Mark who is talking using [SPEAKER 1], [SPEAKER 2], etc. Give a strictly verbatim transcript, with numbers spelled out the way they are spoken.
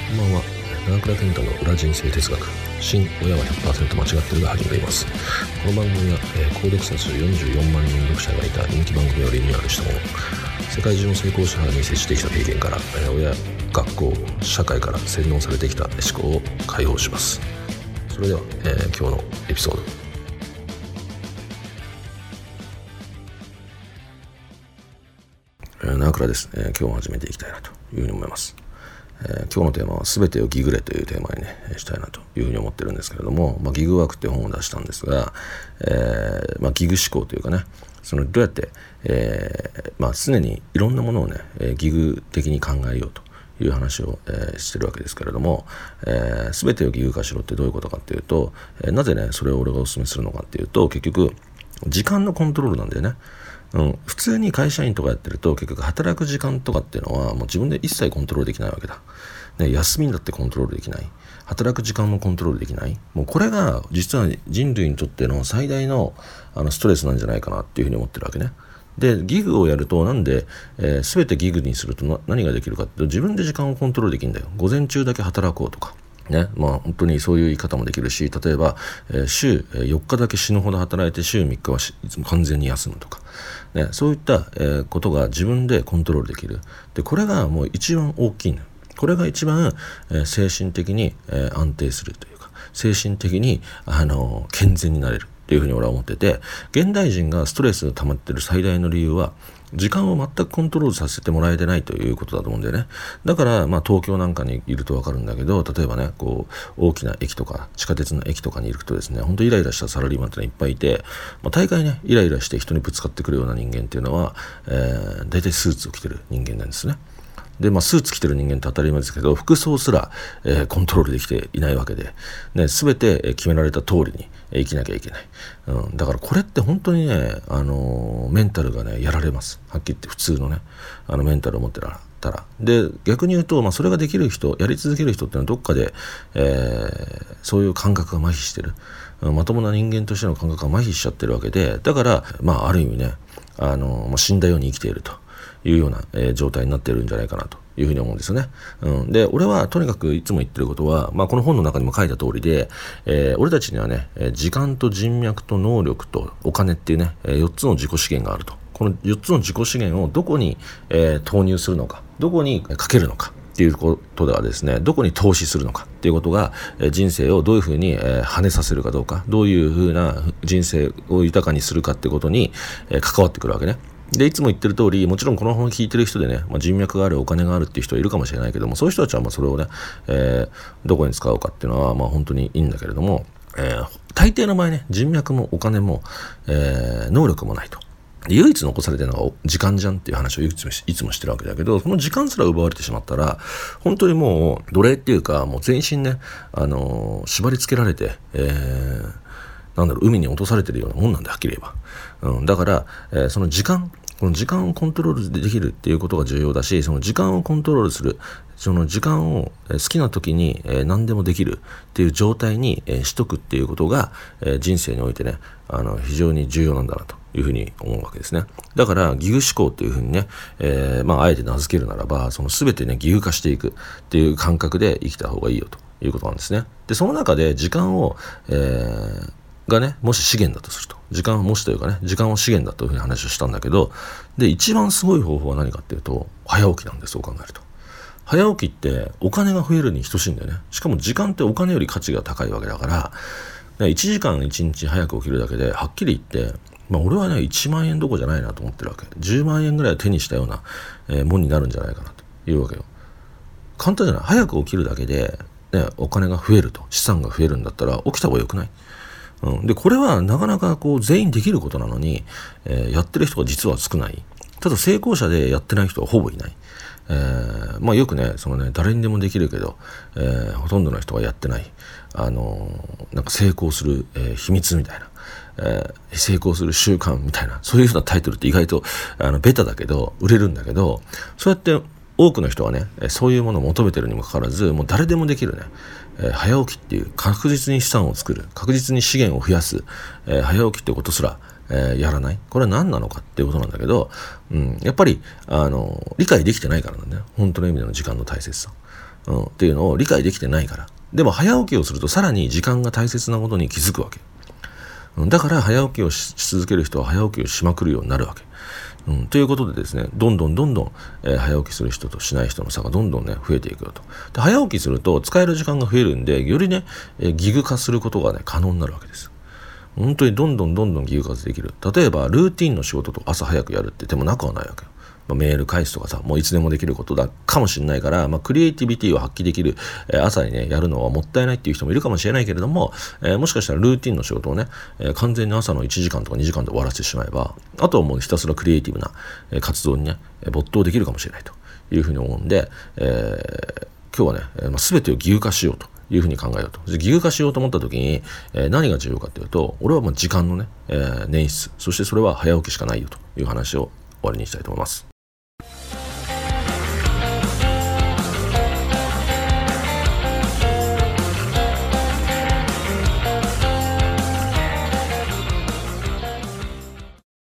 [SPEAKER 1] こんばんは。長倉健太の裏人生哲学、新親は ひゃくパーセント 間違ってるが始めています。この番組は、えー、購読者数よんじゅうよんまんにん読者がいた人気番組をリニューアルしたもの。世界中の成功者に接してきた経験から、えー、親、学校、社会から洗脳されてきた思考を解放します。それでは、えー、今日のエピソード。えー、長倉です、えー。今日も始めていきたいなというふうに思います。えー、今日のテーマは全てをギグれというテーマにねしたいなというふうに思ってるんですけれども、まあ、ギグワークっていう本を出したんですが、えーまあ、ギグ思考というかね、そのどうやって、えーまあ、常にいろんなものをね、えー、ギグ的に考えようという話を、えー、してるわけですけれども、えー、全てをギグ化しろってどういうことかっていうと、えー、なぜねそれを俺がお勧めするのかっていうと、結局時間のコントロールなんだよね。うん、普通に会社員とかやってると結局働く時間とかっていうのはもう自分で一切コントロールできないわけだ、ね、休みだってコントロールできない、働く時間もコントロールできない。もうこれが実は人類にとっての最大の、あのストレスなんじゃないかなっていうふうに思ってるわけね。でギグをやるとなんで、えー、全てギグにするとな何ができるかっていうと、自分で時間をコントロールできるんだよ。午前中だけ働こうとかね、まあ本当にそういう言い方もできるし、例えば、えー、週よっかだけ死ぬほど働いて週みっかはいつも完全に休むとか、ね、そういった、えー、ことが自分でコントロールできる。でこれがもう一番大きいの。これが一番、えー、精神的に、えー、安定するというか、精神的に、あのー、健全になれるっていうふうに俺は思ってて、現代人がストレスが溜まってる最大の理由は時間を全くコントロールさせてもらえてないということだと思うんだよね。だから、まあ、東京なんかにいると分かるんだけど、例えばねこう大きな駅とか地下鉄の駅とかにいるとですね、本当イライラしたサラリーマンってのいっぱいいて、まあ、大概ねイライラして人にぶつかってくるような人間っていうのは、えー、大体スーツを着てる人間なんですね。で、まあ、スーツ着てる人間って当たり前ですけど、服装すら、えー、コントロールできていないわけで、ね、全て決められた通りに生きなきゃいけない、うん、だからこれって本当にね、あのー、メンタルがねやられます。はっきり言って普通のねあのメンタルを持ってたら。で逆に言うと、まあ、それができる人、やり続ける人っていうのはどっかで、えー、そういう感覚が麻痺してる、うん、まともな人間としての感覚が麻痺しちゃってるわけで、だからまあある意味ね、あのーまあ、死んだように生きているというような、えー、状態になっているんじゃないかなというふうに思うんですよね。うん、で俺はとにかくいつも言ってることは、まあ、この本の中にも書いた通りで、えー、俺たちにはね時間と人脈と能力とお金っていうねよっつの自己資源があると。このよっつの自己資源をどこに、えー、投入するのか、どこにかけるのかっていうことではですね、どこに投資するのかっていうことが、えー、人生をどういうふうに、えー、跳ねさせるかどうか、どういうふうな人生を豊かにするかっていうことに、えー、関わってくるわけね。でいつも言ってる通り、もちろんこの本を聞いてる人でね、まあ、人脈がある、お金があるっていう人はいるかもしれないけども、そういう人たちはまあそれをね、えー、どこに使うかっていうのはまあ本当にいいんだけれども、えー、大抵の場合ね、人脈もお金も、えー、能力もないと。唯一残されてるのが時間じゃんっていう話をいつも、いつもしてるわけだけど、その時間すら奪われてしまったら本当にもう奴隷っていうか、もう全身ね、あのー、縛り付けられて、えー、なんだろう、海に落とされてるようなもんなんで、はっきり言えば、うん、だから、えー、その時間この時間をコントロールできるっていうことが重要だし、その時間をコントロールする、その時間を好きな時に何でもできるっていう状態にしとくっていうことが人生においてね、あの非常に重要なんだなというふうに思うわけですね。だからギグ思考っていうふうにね、えー、まああえて名付けるならば、その全てねギグ化していくっていう感覚で生きた方がいいよということなんですね。でその中で時間を、えーがね、もし資源だとすると、時間はもしというかね、時間を資源だというふうに話をしたんだけど、で一番すごい方法は何かっていうと、早起きなんです。そう考えると早起きってお金が増えるに等しいんだよね。しかも時間ってお金より価値が高いわけだから、いちじかんいちにち早く起きるだけではっきり言って、まあ、俺はねいちまんえんどころじゃないなと思ってるわけ。じゅうまんえんぐらい手にしたような、えー、もんになるんじゃないかなというわけよ。簡単じゃない。早く起きるだけで、ね、お金が増えると、資産が増えるんだったら起きた方がよくない？うん、でこれはなかなかこう全員できることなのに、えー、やってる人が実は少ない。ただ成功者でやってない人はほぼいない。えー、まあよくねそのね誰にでもできるけど、えー、ほとんどの人がやってない、あのー、なんか成功する、えー、秘密みたいな、えー、成功する習慣みたいな、そういうふうなタイトルって意外とあのベタだけど売れるんだけど、そうやって多くの人はねそういうものを求めてるにもかかわらず、もう誰でもできるね、えー、早起きっていう確実に資産を作る、確実に資源を増やす、えー、早起きってことすら、えー、やらない。これは何なのかっていうことなんだけど、うん、やっぱりあの理解できてないからなんだよ、本当の意味での時間の大切さ。 うん、っていうのを理解できてないから。でも早起きをするとさらに時間が大切なことに気づくわけ。うん、だから早起きを し, し続ける人は早起きをしまくるようになるわけ。うん、ということでですね、どんどんどんどん、えー、早起きする人としない人の差がどんどんね増えていくよと。で早起きすると使える時間が増えるんで、よりね、えー、ギグ化することがね可能になるわけです。本当にどんどんどんどんギグ化できる。例えばルーティンの仕事と朝早くやるってでもなくはないわけよ。まあ、メール返すとかさ、もういつでもできることだかもしれないから、まあ、クリエイティビティを発揮できる、えー、朝にねやるのはもったいないっていう人もいるかもしれないけれども、えー、もしかしたらルーティンの仕事をね、えー、完全に朝のいちじかんとかにじかんで終わらせてしまえば、あとはもうひたすらクリエイティブな、えー、活動にね没頭できるかもしれないというふうに思うんで、えー、今日はね、えーまあ、全てをギグ化しようというふうに考えようと。ギグ化しようと思った時に、えー、何が重要かというと、俺はもう時間のね、えー、捻出、そしてそれは早起きしかないよという話を終わりにしたいと思います。